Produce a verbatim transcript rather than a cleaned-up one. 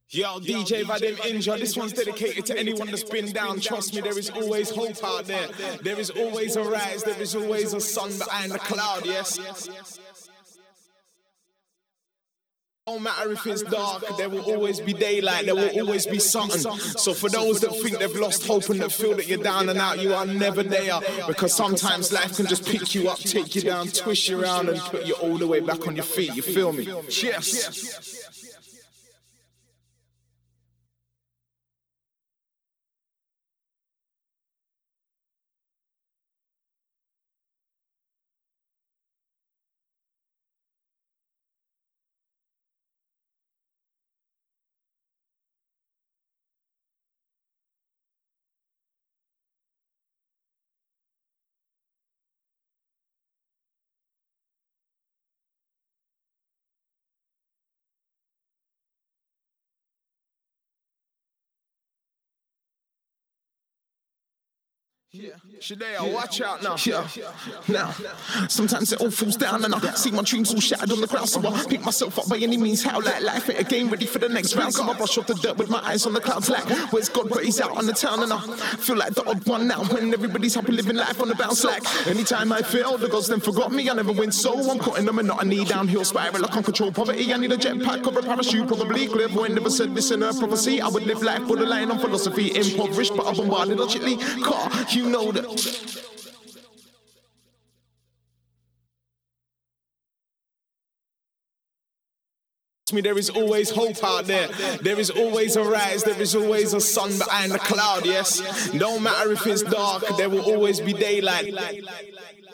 Yo, D J Vadim Inja, this one's dedicated to anyone that's been down. Trust me, there is always hope out there. There is always a rise, there is always a sun behind the cloud, yes? No matter if it's dark, there will always be daylight, there will always be something. So for those that think they've lost hope and that feel that you're down and out, you are never there. Because sometimes life can just pick you up, take you down, twist you around and put you all the way back on your feet, you feel me? Yes. Yeah, Shadea, watch out now. Yeah, now, sometimes it all falls down and I see my dreams all shattered on the ground. So I pick myself up by any means, how like life ain't a game, ready for the next round. So I brush off the dirt with my eyes on the clouds like, where's God, but he's out on the town. And I feel like the odd one now when everybody's happy living life on the bounce. Like, anytime I fail, the gods then forgot me, I never win. So I'm caught in the monotony, downhill spiral, I can't control poverty. I need a jetpack or a parachute, probably clairvoyant. Never said this in a prophecy, I would live life borderline on philosophy. Impoverished, but I'm bombarded on chitly car, you know that. Me, there is always hope out there. There is always a rise, there is always a sun behind the cloud, yes? No matter if it's dark, there will always be daylight.